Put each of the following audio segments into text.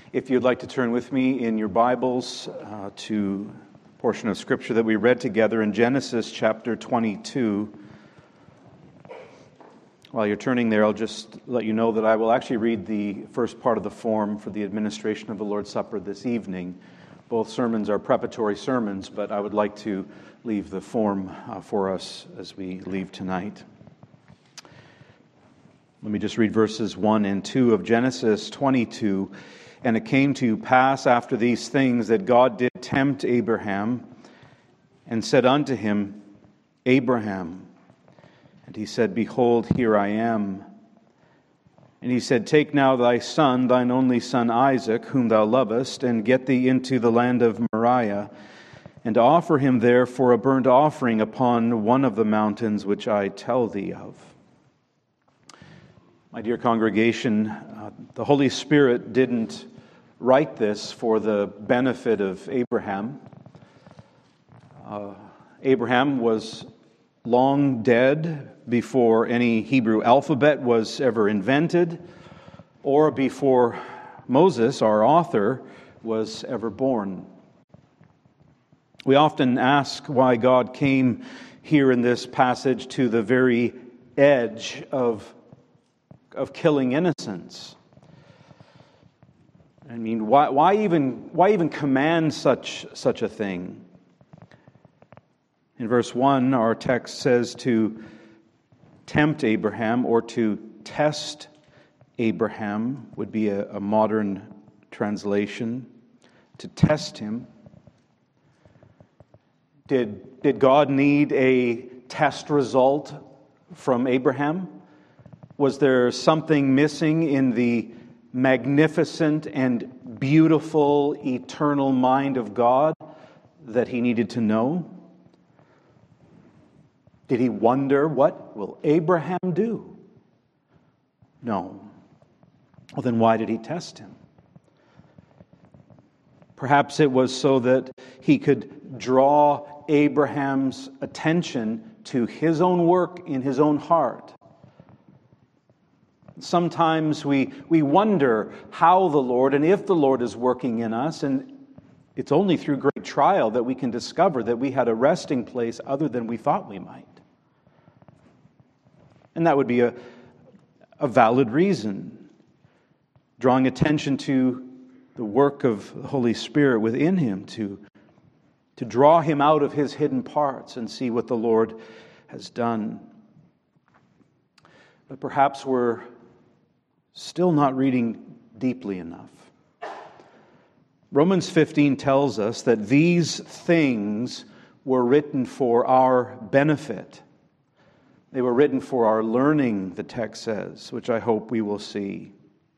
If you'd like to turn with me in your Bibles to a portion of Scripture that we read together in Genesis chapter 22. While you're turning there, I'll just let you know that I will actually read the first part of the form for the administration of the Lord's Supper this evening. Both sermons are preparatory sermons, but I would like to leave the form for us as we leave tonight. Let me just read verses 1 and 2 of Genesis 22. And it came to pass after these things that God did tempt Abraham, and said unto him, Abraham. And he said, Behold, here I am. And he said, Take now thy son, thine only son Isaac, whom thou lovest, and get thee into the land of Moriah, and offer him there for a burnt offering upon one of the mountains which I tell thee of. My dear congregation, the Holy Spirit didn't write this for the benefit of Abraham. Abraham was long dead before any Hebrew alphabet was ever invented, or before Moses, our author, was ever born. We often ask why God came here in this passage to the very edge of killing innocents. I mean, why even command such a thing? In verse 1, our text says to tempt Abraham, or to test Abraham would be a modern translation. To test him. Did God need a test result from Abraham? Was there something missing in the magnificent and beautiful eternal mind of God that he needed to know? Did he wonder, what will Abraham do? No. Well, then why did he test him? Perhaps it was so that he could draw Abraham's attention to his own work in his own heart. Sometimes we wonder how the Lord and if the Lord is working in us, and it's only through great trial that we can discover that we had a resting place other than we thought we might. And that would be a valid reason, drawing attention to the work of the Holy Spirit within him to draw him out of his hidden parts and see what the Lord has done. But perhaps we're still not reading deeply enough. Romans 15 tells us that these things were written for our benefit. They were written for our learning, the text says, which I hope we will see.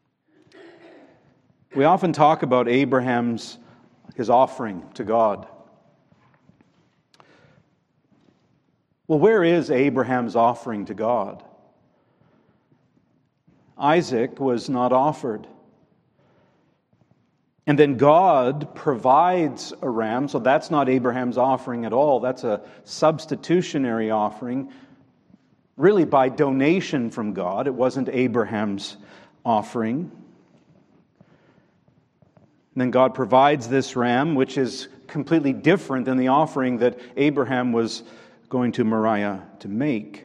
We often talk about his offering to God. Well, where is Abraham's offering to God? Isaac was not offered. And then God provides a ram, so that's not Abraham's offering at all. That's a substitutionary offering, really by donation from God. It wasn't Abraham's offering. And then God provides this ram, which is completely different than the offering that Abraham was going to Moriah to make.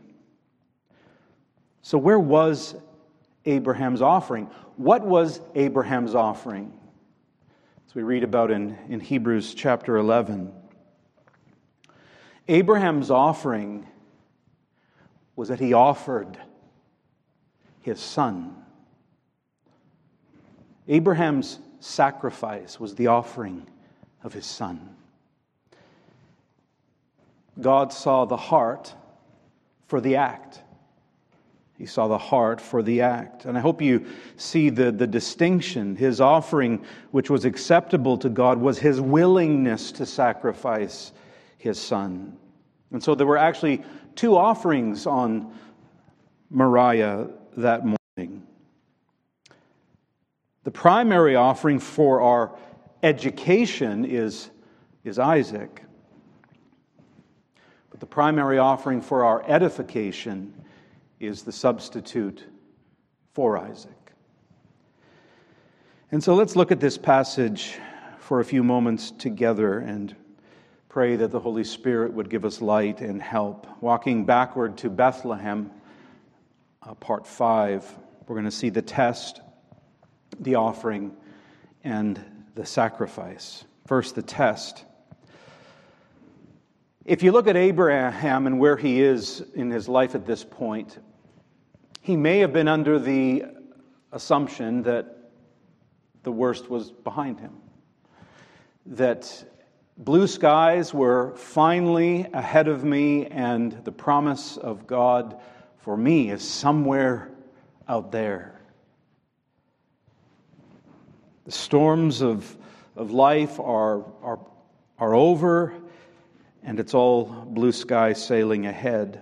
So where was Abraham's offering? What was Abraham's offering? As we read about in Hebrews chapter 11. Abraham's offering was that he offered his son. Abraham's sacrifice was the offering of his son. God saw the heart for the act. He saw the heart for the act. And I hope you see the distinction. His offering, which was acceptable to God, was his willingness to sacrifice his son. And so there were actually two offerings on Moriah that morning. The primary offering for our education is Isaac. But the primary offering for our edification is the substitute for Isaac. And so let's look at this passage for a few moments together and pray that the Holy Spirit would give us light and help. Walking backward to Bethlehem, part 5, we're going to see the test, the offering, and the sacrifice. First, the test. If you look at Abraham and where he is in his life at this point, he may have been under the assumption that the worst was behind him. That blue skies were finally ahead of me, and the promise of God for me is somewhere out there. The storms of life are over, and it's all blue sky sailing ahead.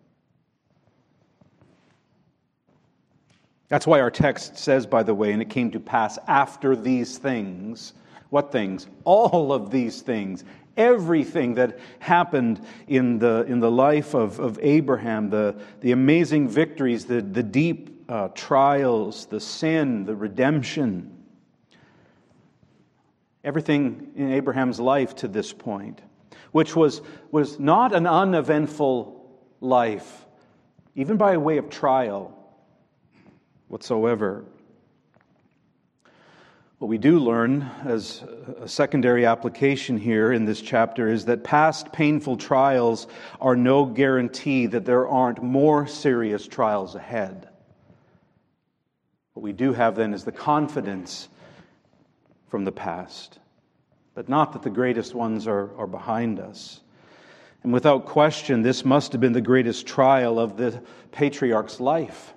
That's why our text says, by the way, and it came to pass after these things. What things? All of these things. Everything that happened in the life of Abraham, the amazing victories, the deep trials, the sin, the redemption. Everything in Abraham's life to this point, which was not an uneventful life, even by way of trial whatsoever. What we do learn as a secondary application here in this chapter is that past painful trials are no guarantee that there aren't more serious trials ahead. What we do have then is the confidence from the past, but not that the greatest ones are behind us. And without question, this must have been the greatest trial of the patriarch's life.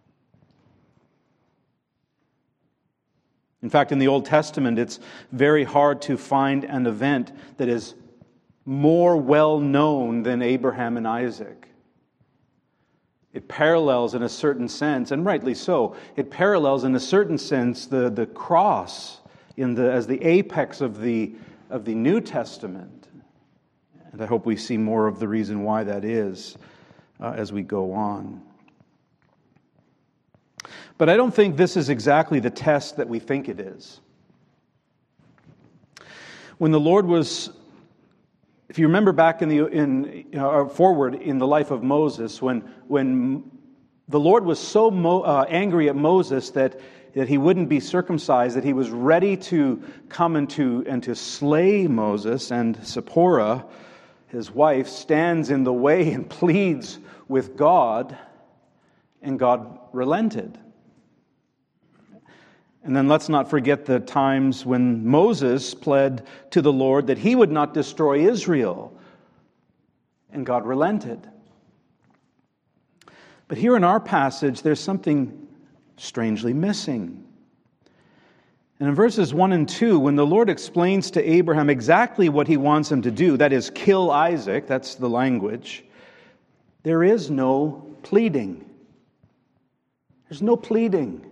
In fact, in the Old Testament, it's very hard to find an event that is more well known than Abraham and Isaac. It parallels in a certain sense, and rightly so, it parallels in a certain sense the cross as the apex of the New Testament. And I hope we see more of the reason why that is as we go on. But I don't think this is exactly the test that we think it is. When the Lord was, if you remember back forward in the life of Moses, when the Lord was so angry at Moses that he wouldn't be circumcised, that he was ready to come and to slay Moses, and Zipporah, his wife, stands in the way and pleads with God, and God relented. And then let's not forget the times when Moses pled to the Lord that he would not destroy Israel, and God relented. But here in our passage, there's something strangely missing. And in verses 1 and 2, when the Lord explains to Abraham exactly what he wants him to do, that is, kill Isaac, that's the language, there is no pleading. There's no pleading.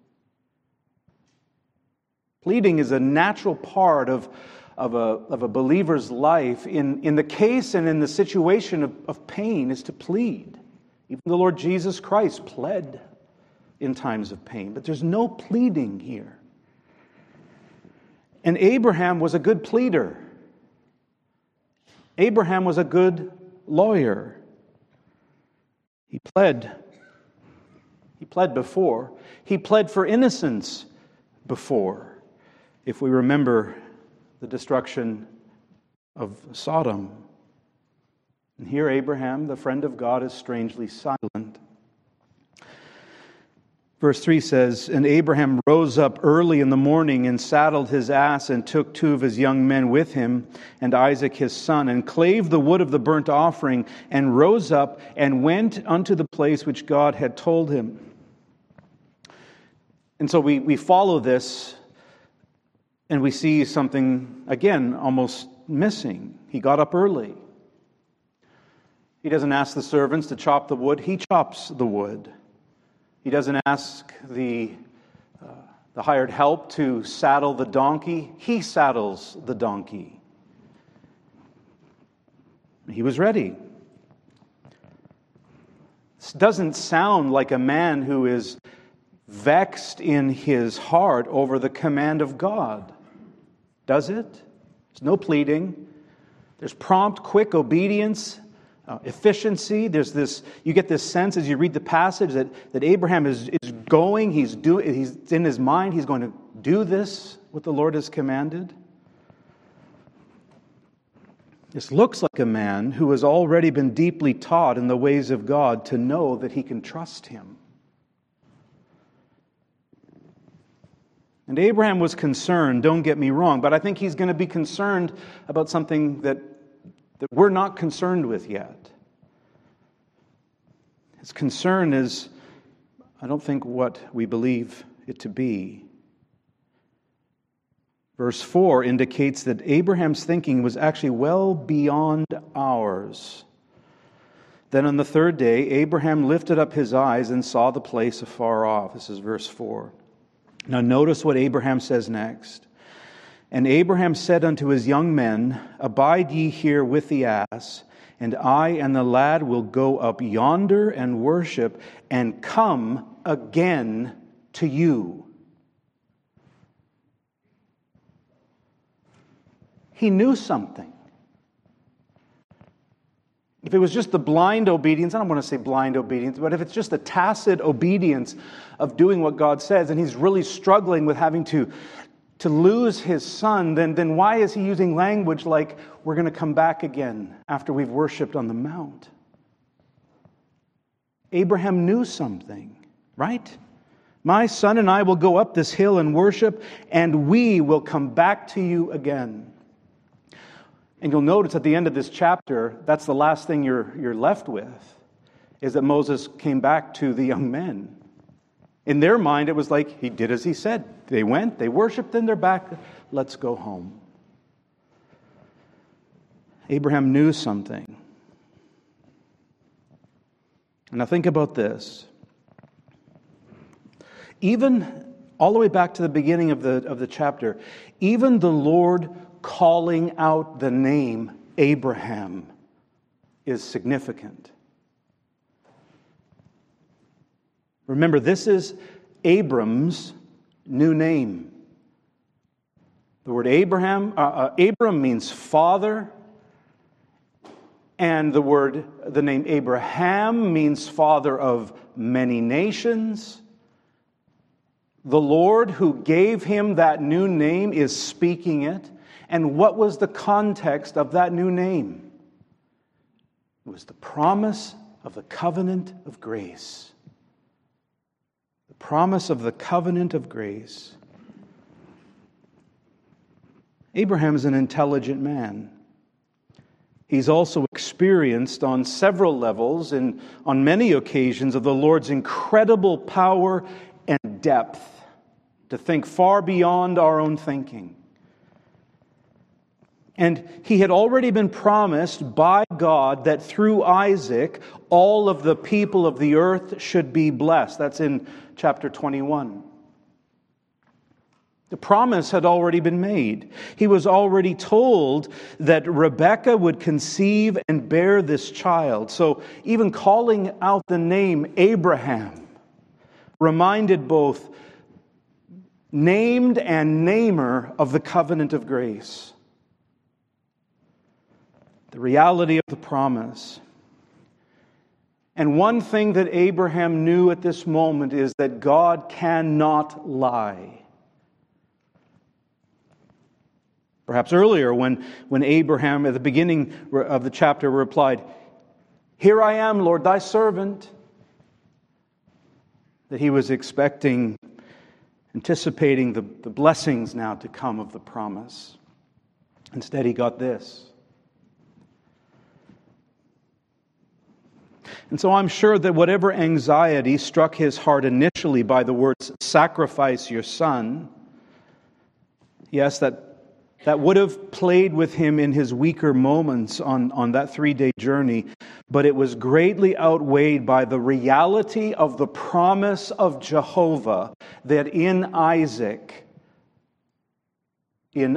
Pleading is a natural part of a believer's life. In the case and in the situation of pain is to plead. Even the Lord Jesus Christ pled in times of pain. But there's no pleading here. And Abraham was a good pleader. Abraham was a good lawyer. He pled. He pled before. He pled for innocence before. If we remember the destruction of Sodom. And here Abraham, the friend of God, is strangely silent. Verse 3 says, "And Abraham rose up early in the morning and saddled his ass and took 2 of his young men with him and Isaac his son and clave the wood of the burnt offering and rose up and went unto the place which God had told him." And so we follow this and we see something, again, almost missing. He got up early. He doesn't ask the servants to chop the wood. He chops the wood. He doesn't ask the hired help to saddle the donkey. He saddles the donkey. He was ready. This doesn't sound like a man who is vexed in his heart over the command of God. Does it? There's no pleading. There's prompt, quick obedience, efficiency. There's this. You get this sense as you read the passage that Abraham is going. He's in his mind. He's going to do this, what the Lord has commanded. This looks like a man who has already been deeply taught in the ways of God to know that he can trust Him. And Abraham was concerned, don't get me wrong, but I think he's going to be concerned about something that we're not concerned with yet. His concern is, I don't think, what we believe it to be. Verse 4 indicates that Abraham's thinking was actually well beyond ours. Then on the third day, Abraham lifted up his eyes and saw the place afar off. This is verse 4. Now notice what Abraham says next. And Abraham said unto his young men, Abide ye here with the ass, and I and the lad will go up yonder and worship, and come again to you. He knew something. If it was just the blind obedience, I don't want to say blind obedience, but if it's just a tacit obedience of doing what God says, and he's really struggling with having to lose his son, then why is he using language like, we're going to come back again after we've worshipped on the mount? Abraham knew something, right? My son and I will go up this hill and worship, and we will come back to you again. And you'll notice at the end of this chapter, that's the last thing you're left with, is that Moses came back to the young men. In their mind, it was like, he did as he said. They went, they worshiped, then they're back. Let's go home. Abraham knew something. And now think about this. Even all the way back to the beginning of the chapter, even the Lord calling out the name Abraham is significant. Remember, this is Abram's new name. The word Abram means father, and the name Abraham means father of many nations. The Lord who gave him that new name is speaking it. And what was the context of that new name? It was the promise of the covenant of grace. The promise of the covenant of grace. Abraham is an intelligent man. He's also experienced on several levels and on many occasions of the Lord's incredible power and depth to think far beyond our own thinking. And he had already been promised by God that through Isaac, all of the people of the earth should be blessed. That's in chapter 21. The promise had already been made. He was already told that Rebekah would conceive and bear this child. So even calling out the name Abraham reminded both named and namer of the covenant of grace. The reality of the promise. And one thing that Abraham knew at this moment is that God cannot lie. Perhaps earlier when Abraham at the beginning of the chapter replied, "Here I am, Lord, thy servant," that he was anticipating the blessings now to come of the promise. Instead, he got this. And so I'm sure that whatever anxiety struck his heart initially by the words, "sacrifice your son," yes, that would have played with him in his weaker moments on that 3-day journey, but it was greatly outweighed by the reality of the promise of Jehovah that in Isaac, the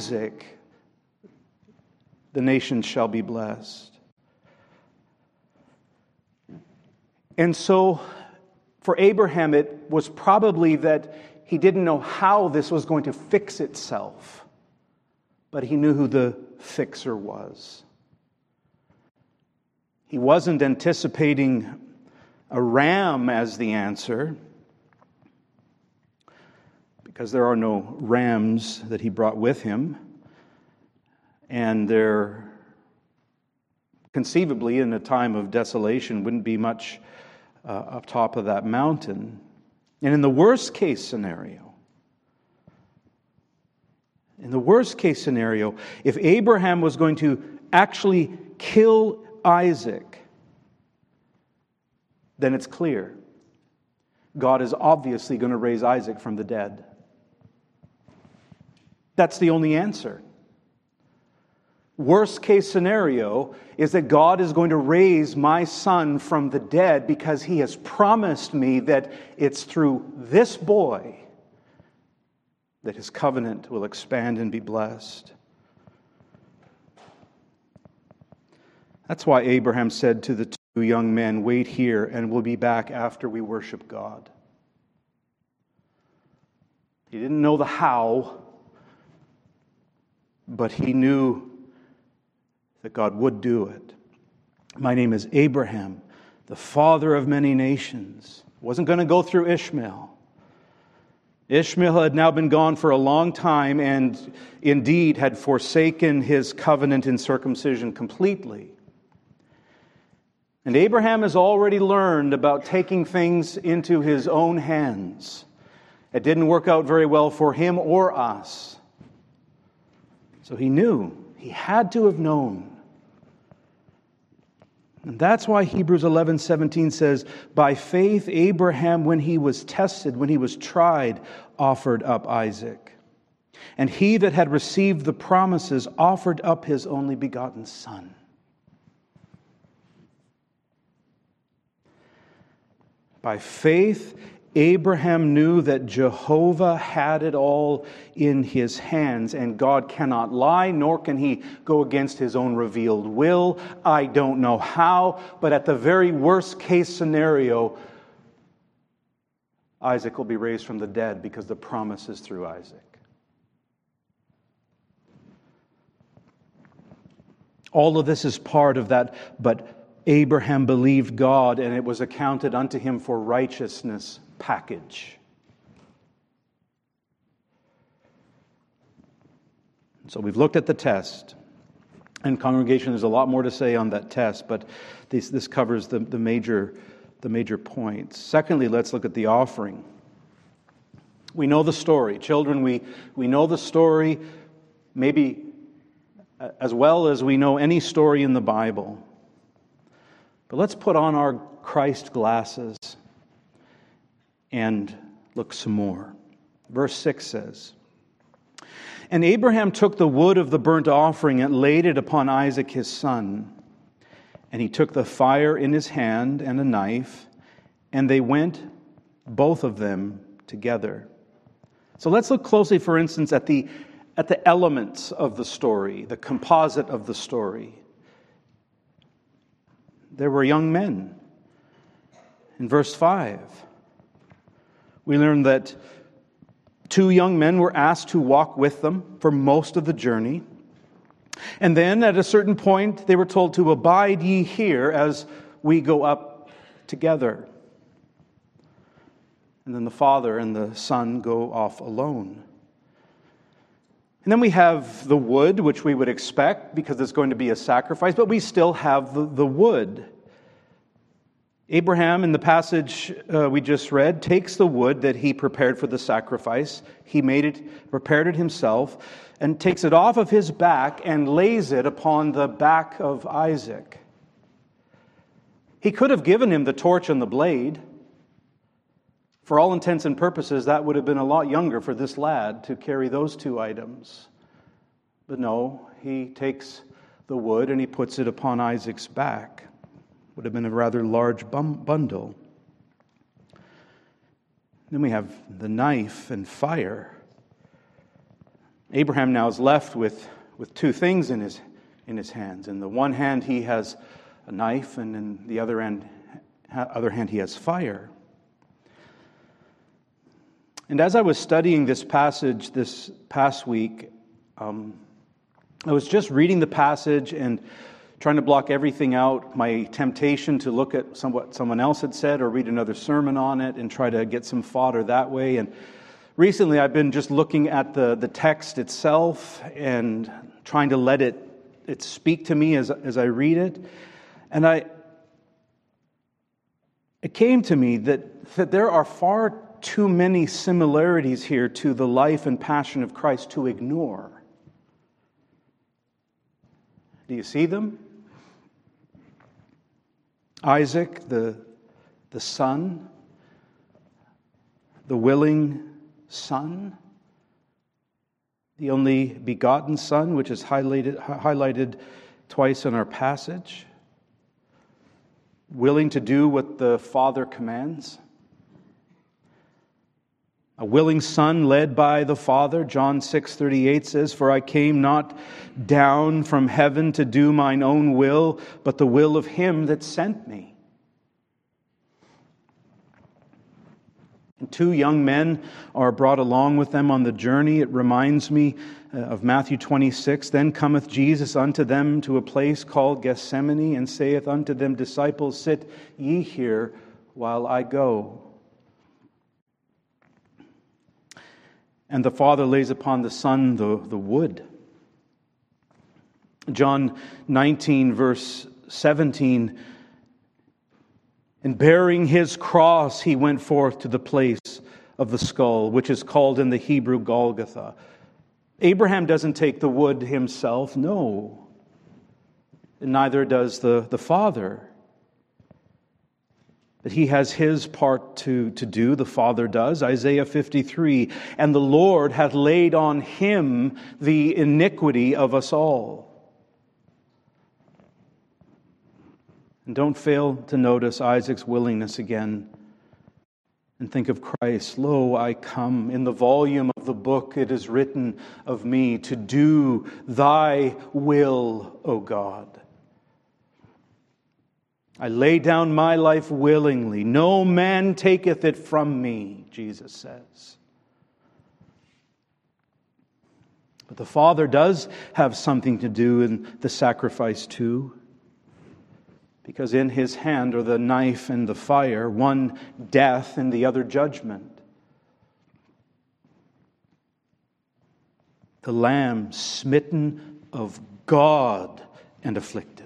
nations shall be blessed. And so, For Abraham, it was probably that he didn't know how this was going to fix itself, but he knew who the fixer was. He wasn't anticipating a ram as the answer, because there are no rams that he brought with him, and there conceivably in a time of desolation wouldn't be much up top of that mountain. And in the worst case scenario, if Abraham was going to actually kill Isaac, then it's clear God is obviously going to raise Isaac from the dead. That's the only answer. Worst case scenario is that God is going to raise my son from the dead because he has promised me that it's through this boy that his covenant will expand and be blessed. That's why Abraham said to the two young men, "Wait here and we'll be back after we worship God." He didn't know the how, but he knew that God would do it. My name is Abraham, the father of many nations. Wasn't going to go through Ishmael. Ishmael had now been gone for a long time and indeed had forsaken his covenant in circumcision completely. And Abraham has already learned about taking things into his own hands. It didn't work out very well for him or us. So he knew. He had to have known. And that's why Hebrews 11:17 says, "By faith Abraham, when he was tested, when he was tried, offered up Isaac. And he that had received the promises offered up his only begotten son." By faith, Abraham knew that Jehovah had it all in his hands, and God cannot lie, nor can he go against his own revealed will. I don't know how, but at the very worst case scenario, Isaac will be raised from the dead because the promise is through Isaac. All of this is part of that, but Abraham believed God, and it was accounted unto him for righteousness package. So we've looked at the test. And congregation, there's a lot more to say on that test, but this covers the major points. Secondly, let's look at the offering. We know the story. Children, we know the story maybe as well as we know any story in the Bible. But let's put on our Christ glasses and look some more. Verse 6 says, "And Abraham took the wood of the burnt offering and laid it upon Isaac his son. And he took the fire in his hand and a knife, and they went, both of them, together." So let's look closely, for instance, at the elements of the story, the composite of the story. There were young men. In verse 5, we learn that 2 young men were asked to walk with them for most of the journey. And then at a certain point, they were told to abide ye here as we go up together. And then the father and the son go off alone. And then we have the wood, which we would expect because there's going to be a sacrifice, but we still have the wood. Abraham, in the passage we just read, takes the wood that he prepared for the sacrifice. He prepared it himself, and takes it off of his back and lays it upon the back of Isaac. He could have given him the torch and the blade. For all intents and purposes, that would have been a lot younger for this lad to carry those 2 items. But no, he takes the wood and he puts it upon Isaac's back. Would have been a rather large bundle. Then we have the knife and fire. Abraham now is left with 2 things in his hands. In the one hand he has a knife, and in the other hand he has fire. And as I was studying this passage this past week, I was just reading the passage and trying to block everything out, my temptation to look at what someone else had said or read another sermon on it and try to get some fodder that way. And recently I've been just looking at the text itself and trying to let it speak to me as I read it. And it came to me that there are far too many similarities here to the life and passion of Christ to ignore. Do you see them? Isaac, the son, the willing son, the only begotten Son, which is highlighted twice in our passage, willing to do what the Father commands. A willing Son led by the Father. John 6:38 says, "For I came not down from heaven to do mine own will, but the will of Him that sent me." And 2 young men are brought along with them on the journey. It reminds me of Matthew 26. "Then cometh Jesus unto them to a place called Gethsemane, and saith unto them, Disciples, sit ye here while I go. And the Father lays upon the Son the wood." John 19, verse 17, "And bearing His cross, He went forth to the place of the skull, which is called in the Hebrew Golgotha." Abraham doesn't take the wood himself, no. And neither does the Father. But He has His part to do, the Father does. Isaiah 53, "And the Lord hath laid on Him the iniquity of us all." And don't fail to notice Isaac's willingness again. And think of Christ. "Lo, I come. In the volume of the book it is written of me, to do Thy will, O God. I lay down my life willingly. No man taketh it from me," Jesus says. But the Father does have something to do in the sacrifice too. Because in His hand are the knife and the fire, one death and the other judgment. The Lamb smitten of God and afflicted.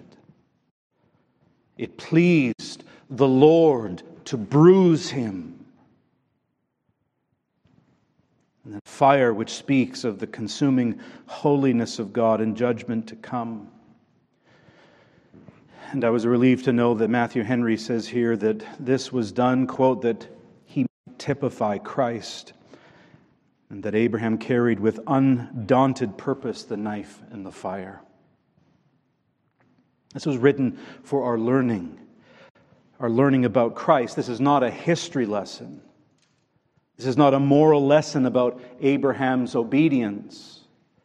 It pleased the Lord to bruise Him. And the fire which speaks of the consuming holiness of God and judgment to come. And I was relieved to know that Matthew Henry says here that this was done, quote, that He might typify Christ, and that Abraham carried with undaunted purpose the knife and the fire. This was written for our learning about Christ. This is not a history lesson. This is not a moral lesson about Abraham's obedience.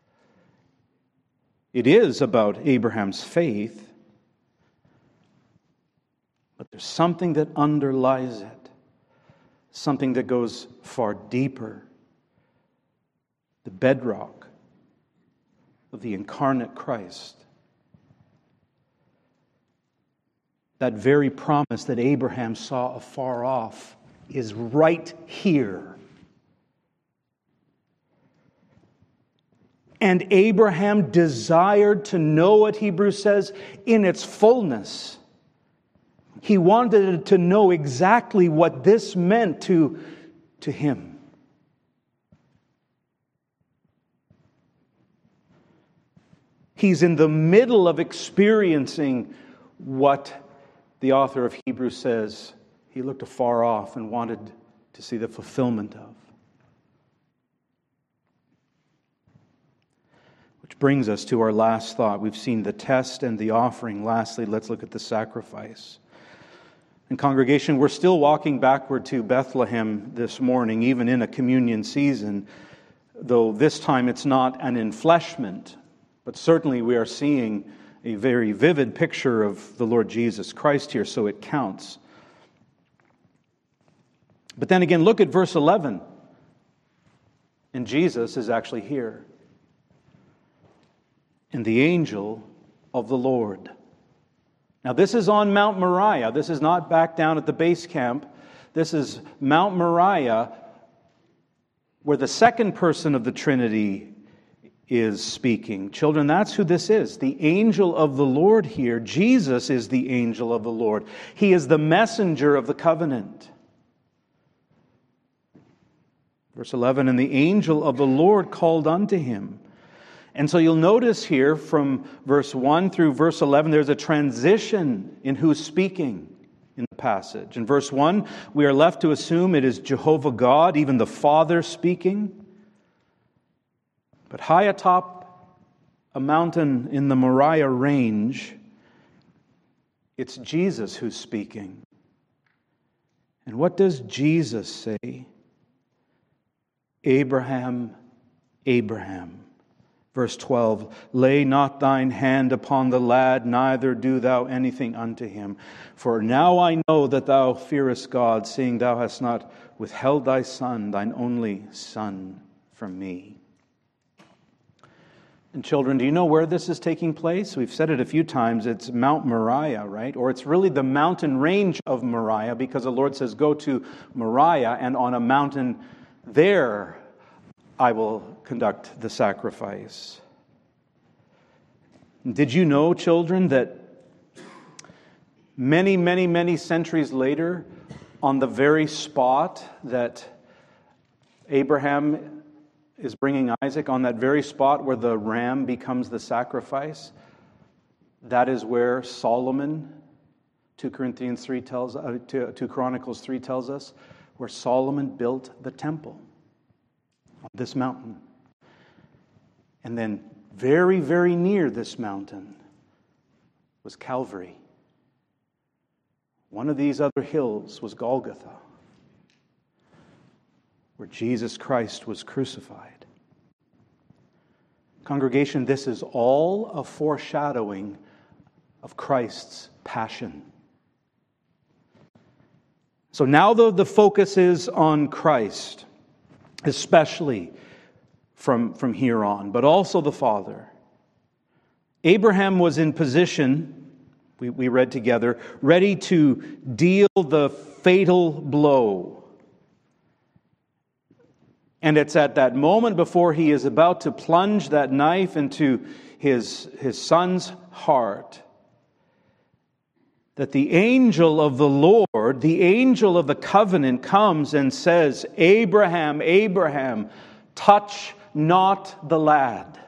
It is about Abraham's faith. But there's something that underlies it, something that goes far deeper. The bedrock of the incarnate Christ. That very promise that Abraham saw afar off is right here. And Abraham desired to know it, Hebrews says, in its fullness. He wanted to know exactly what this meant to him. He's in the middle of experiencing what the author of Hebrews says he looked afar off and wanted to see the fulfillment of. Which brings us to our last thought. We've seen the test and the offering. Lastly, let's look at the sacrifice. And congregation, we're still walking backward to Bethlehem this morning, even in a communion season, though this time it's not an enfleshment, but certainly we are seeing a very vivid picture of the Lord Jesus Christ here, so it counts. But then again, look at verse 11 And Jesus is actually here. And the angel of the Lord. Now this is on Mount Moriah. This is not back down at the base camp. This is Mount Moriah, where the second person of the Trinity is speaking. Children, that's who this is. The angel of the Lord here. Jesus is the angel of the Lord. He is the messenger of the covenant. Verse 11, and the angel of the Lord called unto him. And so you'll notice here from verse 1 through verse 11, there's a transition in who's speaking in the passage. In verse 1, we are left to assume it is Jehovah God, even the Father speaking. But high atop a mountain in the Moriah range, it's Jesus who's speaking. And what does Jesus say? Abraham, Abraham. Verse 12, lay not thine hand upon the lad, neither do thou anything unto him. For now I know that thou fearest God, seeing thou hast not withheld thy son, thine only son, from me. And children, do you know where this is taking place? We've said it a few times. It's Mount Moriah, right? Or it's really the mountain range of Moriah, because the Lord says, go to Moriah, and on a mountain there I will conduct the sacrifice. Did you know, children, that many, many, many centuries later, on the very spot that Abraham is bringing Isaac, on that very spot where the ram becomes the sacrifice, that is where Solomon, 2 Chronicles 3 tells us, where Solomon built the temple on this mountain. And then very, very near this mountain was Calvary. One of these other hills was Golgotha, where Jesus Christ was crucified. Congregation, this is all a foreshadowing of Christ's passion. So now the focus is on Christ, especially from here on, but also the Father. Abraham was in position, we read together, ready to deal the fatal blow. And it's at that moment before he is about to plunge that knife into his son's heart that the angel of the Lord, the angel of the covenant, comes and says, Abraham, Abraham, touch not the lad.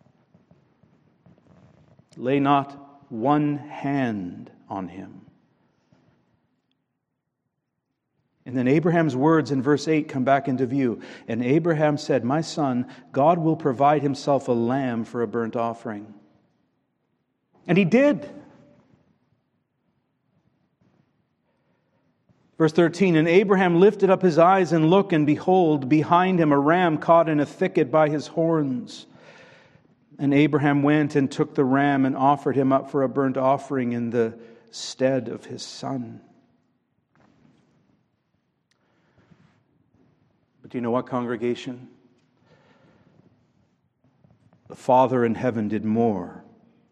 Lay not one hand on him. And then Abraham's words in verse 8 come back into view. And Abraham said, my son, God will provide himself a lamb for a burnt offering. And he did. Verse 13, and Abraham lifted up his eyes and looked, and behold, behind him a ram caught in a thicket by his horns. And Abraham went and took the ram and offered him up for a burnt offering in the stead of his son. But do you know what, congregation? The Father in heaven did more,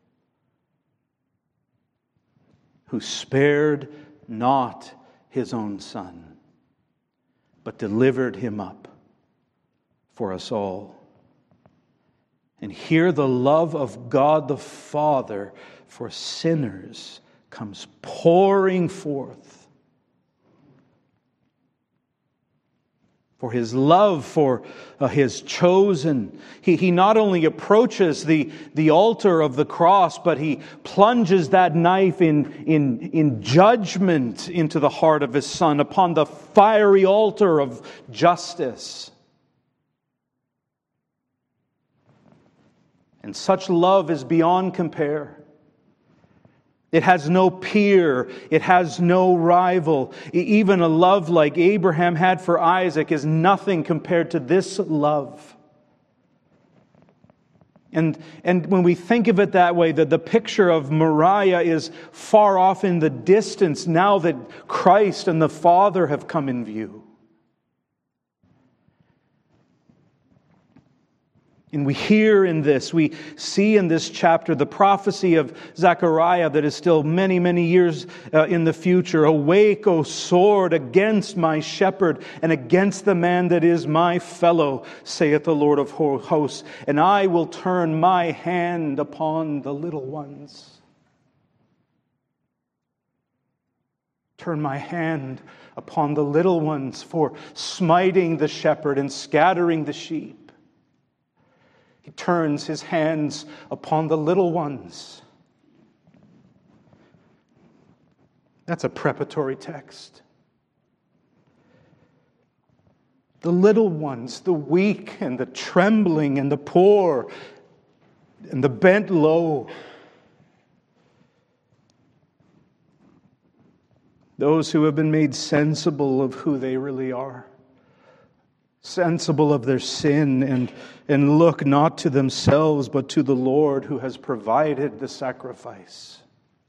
who spared not his own Son, but delivered him up for us all. And here the love of God the Father for sinners comes pouring forth. For his love for his chosen. He not only approaches the altar of the cross, but he plunges that knife in judgment into the heart of his Son upon the fiery altar of justice. And such love is beyond compare. It has no peer. It has no rival. Even a love like Abraham had for Isaac is nothing compared to this love. And when we think of it that way, that the picture of Moriah is far off in the distance now that Christ and the Father have come in view. And we hear in this, we see in this chapter the prophecy of Zechariah that is still many, many years in the future. Awake, O sword, against my shepherd and against the man that is my fellow, saith the Lord of hosts. And I will turn my hand upon the little ones. Turn my hand upon the little ones for smiting the shepherd and scattering the sheep. He turns his hands upon the little ones. That's a preparatory text. The little ones, the weak and the trembling and the poor and the bent low. Those who have been made sensible of who they really are. Sensible of their sin and look not to themselves but to the Lord who has provided the sacrifice.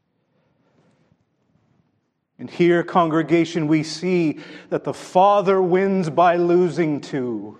And here, congregation, we see that the Father wins by losing too.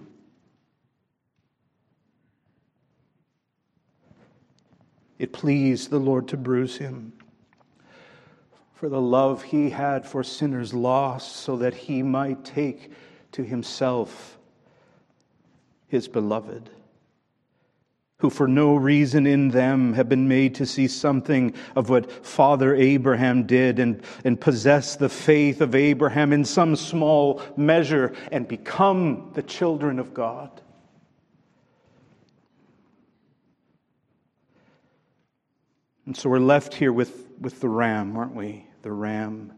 It pleased the Lord to bruise him for the love he had for sinners lost, so that he might take to himself his beloved, who for no reason in them have been made to see something of what Father Abraham did and possess the faith of Abraham in some small measure and become the children of God. And so we're left here with the ram, aren't we? The ram.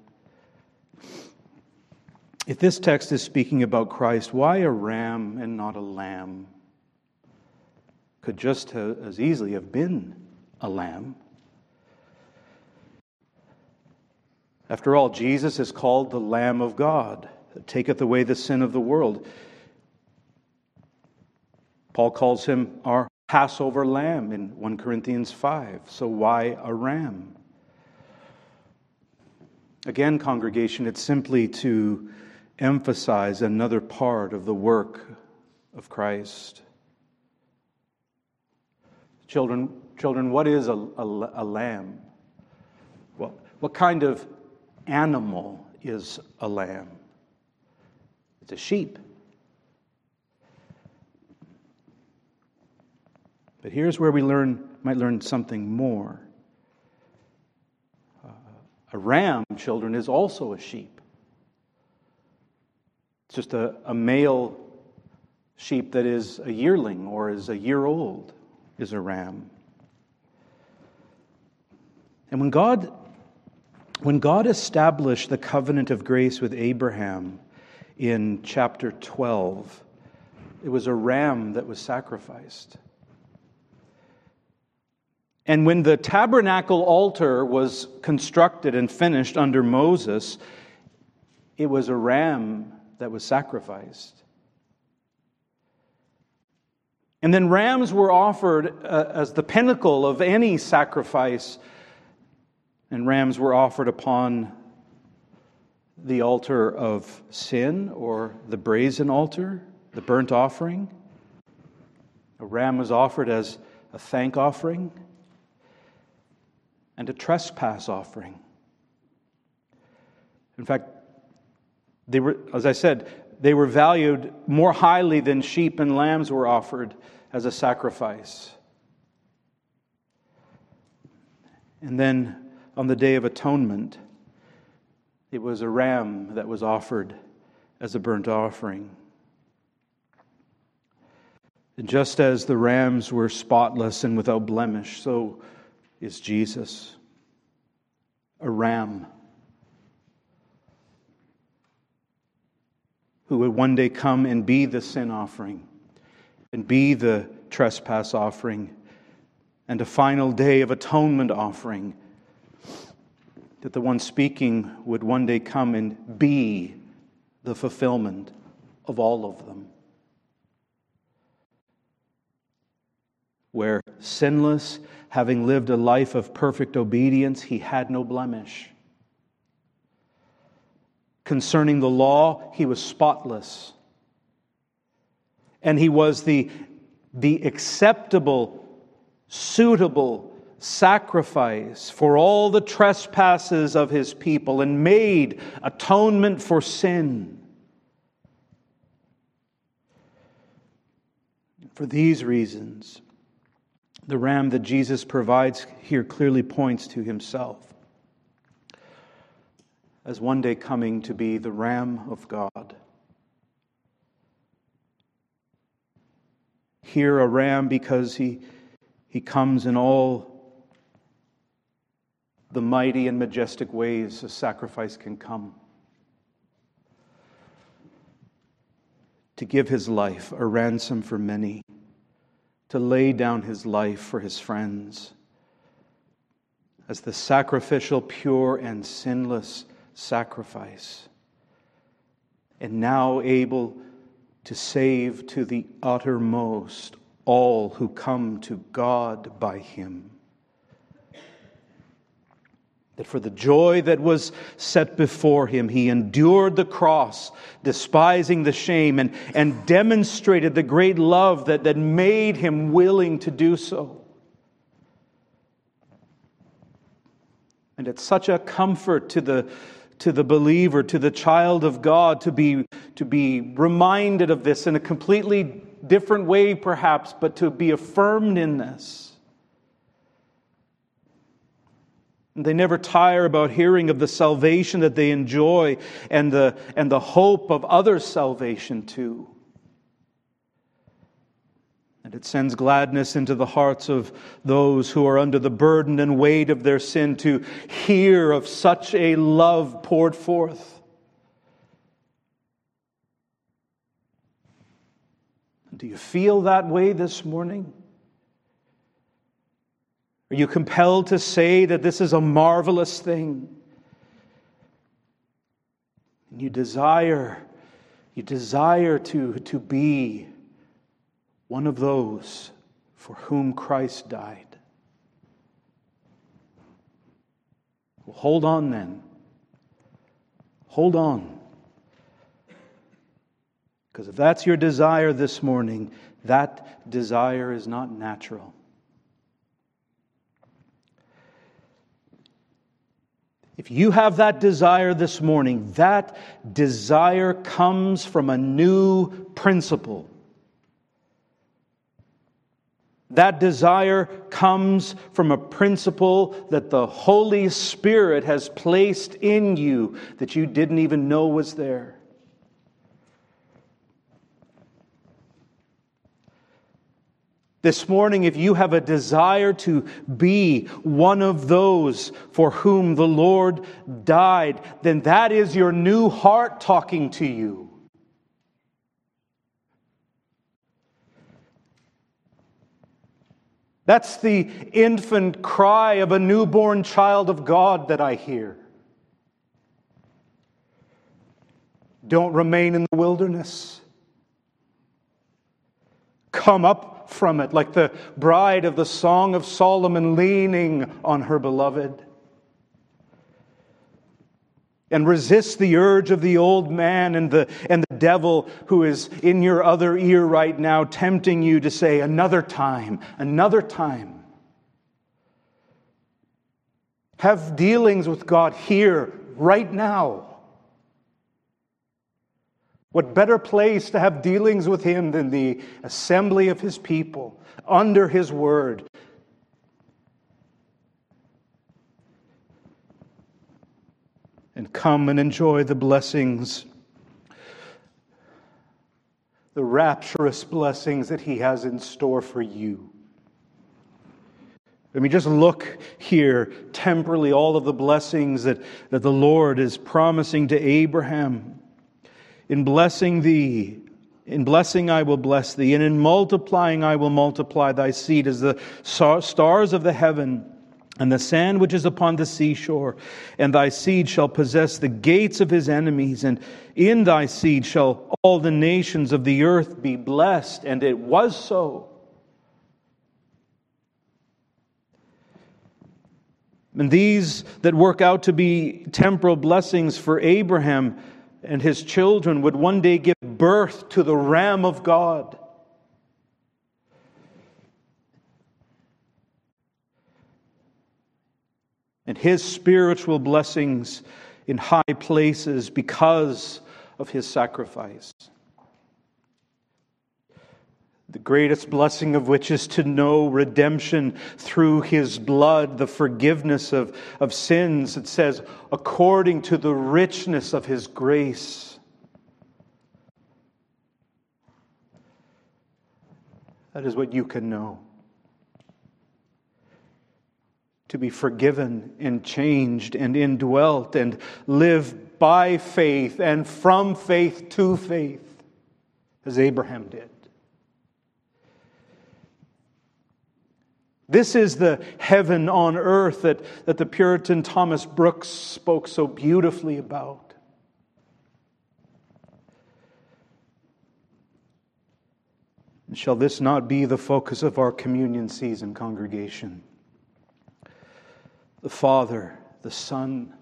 If this text is speaking about Christ, why a ram and not a lamb? Could just as easily have been a lamb. After all, Jesus is called the Lamb of God, that taketh away the sin of the world. Paul calls him our Passover lamb in 1 Corinthians 5. So why a ram? Again, congregation, it's simply to emphasize another part of the work of Christ. Children, what is a lamb? What kind of animal is a lamb? It's a sheep. But here's where we might learn something more. A ram, children, is also a sheep. It's just a male sheep that is a yearling or is a year old is a ram. And when God established the covenant of grace with Abraham in chapter 12, it was a ram that was sacrificed. And when the tabernacle altar was constructed and finished under Moses, it was a ram that was sacrificed. And then rams were offered as the pinnacle of any sacrifice, and rams were offered upon the altar of sin or the brazen altar, the burnt offering. A ram was offered as a thank offering and a trespass offering. In fact, they were, as I said, they were valued more highly than sheep and lambs were offered as a sacrifice. And then on the Day of Atonement, it was a ram that was offered as a burnt offering. And just as the rams were spotless and without blemish, so is Jesus, a ram who would one day come and be the sin offering and be the trespass offering and a final day of atonement offering, that the one speaking would one day come and be the fulfillment of all of them. Where sinless, having lived a life of perfect obedience, he had no blemish. Concerning the law, he was spotless. And he was the the acceptable, suitable sacrifice for all the trespasses of His people and made atonement for sin. For these reasons, the ram that Jesus provides here clearly points to Himself as one day coming to be the Ram of God. Here a ram because he comes in all the mighty and majestic ways a sacrifice can come. To give His life a ransom for many, to lay down His life for His friends, as the sacrificial, pure, and sinless sacrifice, and now able to save to the uttermost all who come to God by Him. That for the joy that was set before Him, He endured the cross, despising the shame, and demonstrated the great love that made Him willing to do so. And it's such a comfort to the believer, to the child of God, to be reminded of this in a completely different way perhaps, but to be affirmed in this. And they never tire about hearing of the salvation that they enjoy and the hope of others' salvation too. And it sends gladness into the hearts of those who are under the burden and weight of their sin to hear of such a love poured forth. Do you feel that way this morning? Are you compelled to say that this is a marvelous thing? And you desire to be one of those for whom Christ died. Well, hold on then. Hold on. Because if that's your desire this morning, that desire is not natural. If you have that desire this morning, that desire comes from a new principle. That desire comes from a principle that the Holy Spirit has placed in you that you didn't even know was there. This morning, if you have a desire to be one of those for whom the Lord died, then that is your new heart talking to you. That's the infant cry of a newborn child of God that I hear. Don't remain in the wilderness. Come up from it like the bride of the Song of Solomon leaning on her beloved. And resist the urge of the old man and the devil who is in your other ear right now, tempting you to say, another time, another time. Have dealings with God here, right now. What better place to have dealings with Him than the assembly of His people, under His word. And come and enjoy the blessings, the rapturous blessings that He has in store for you. Let me just look here temporally all of the blessings that the Lord is promising to Abraham. In blessing thee, in blessing I will bless thee, and in multiplying I will multiply thy seed as the stars of the heaven, and the sand which is upon the seashore. And thy seed shall possess the gates of his enemies, and in thy seed shall all the nations of the earth be blessed. And it was so. And these that work out to be temporal blessings for Abraham and his children would one day give birth to the Ram of God. and His spiritual blessings in high places because of His sacrifice. The greatest blessing of which is to know redemption through His blood, the forgiveness of sins. It says, according to the richness of His grace. That is what you can know. To be forgiven and changed and indwelt and live by faith and from faith to faith, as Abraham did. This is the heaven on earth that the Puritan Thomas Brooks spoke so beautifully about. And shall this not be the focus of our communion season, congregation? The Father, the Son,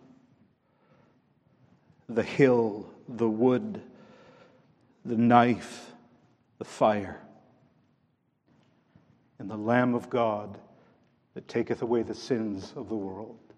the hill, the wood, the knife, the fire, and the Lamb of God that taketh away the sins of the world.